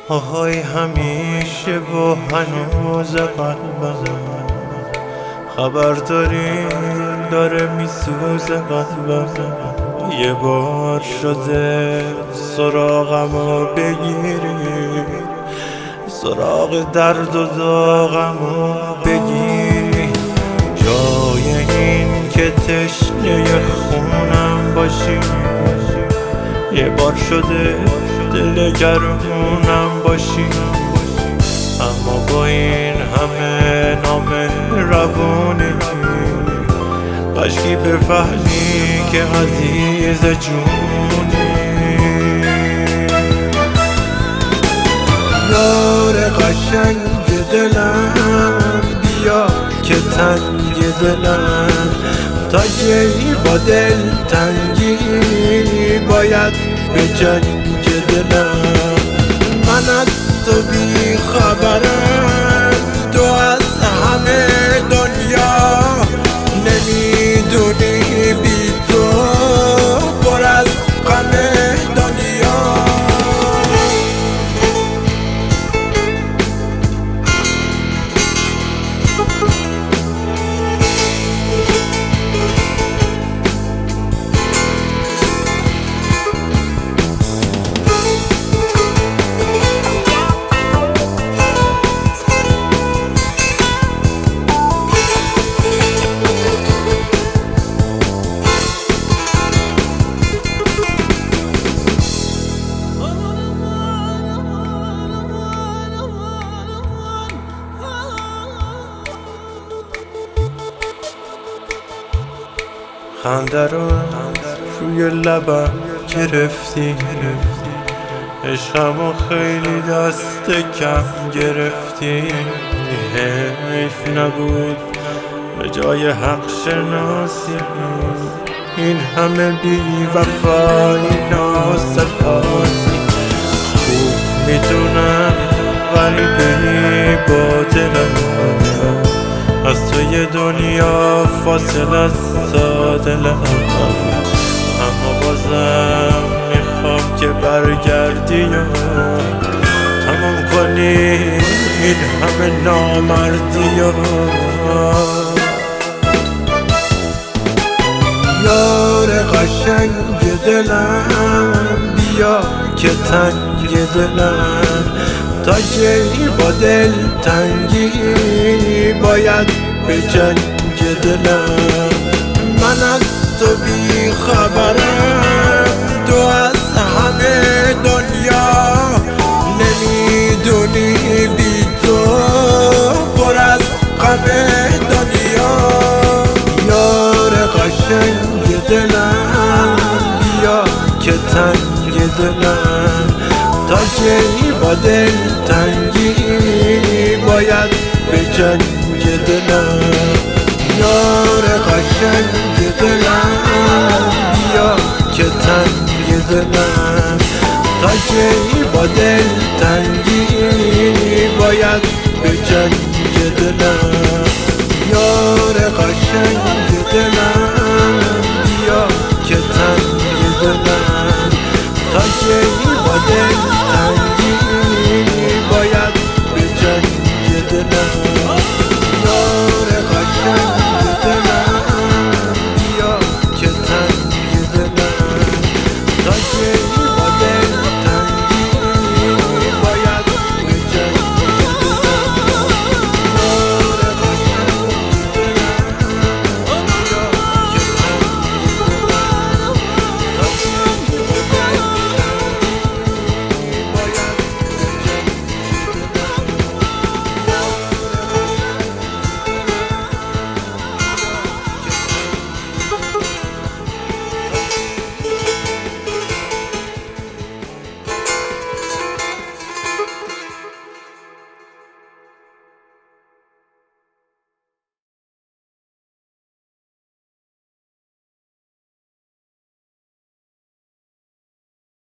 آهای همیشه و هنوز قلبم خبر داره میسوزه قلبم. یه بار شده سراغمو بگیری، سراغ درد و داغمو بگیری، جای این که تشنه خونم باشی. یه بار شده دل گرمونم باشی، اما با این همه نامهربونی کاشکی بفهمی که عزیز جونی. یار قشنگ دلم بیا که تنگ دلم، تا کی با دل تنگی باید به جنگ دلم. من از تو بی خبرم، تو از همه دنیا نمیدونی بی تو پر از غم دنیا. خنده رو روی لبم گرفتی، عشقمو خیلی دست کم گرفتی. حیف نبود به جای حق شناسی این همه بی وفایی ناسپاسی. خوب میدونم غریبی با دلم، از توی دنیا فاصله است تا دلم، اما بازم میخوام که برگردی و تمام کنی این همه نامردی و یار قشنگ دلم بیا که تنگ دلم، تا کی با دل تنگی باید به جنگ دلم. من از تو بی خبرم، تو از همه دنیا نمیدونی بی تو پر از غم دنیا. یار قشنگ دلم بیا که تنگ دلم، تا کی با دل تنگی باید به جنگ دلم. یار قشنگ دلم بیا که تنگ دلم، تا کی با دل تنگی باید به جنگ دلم.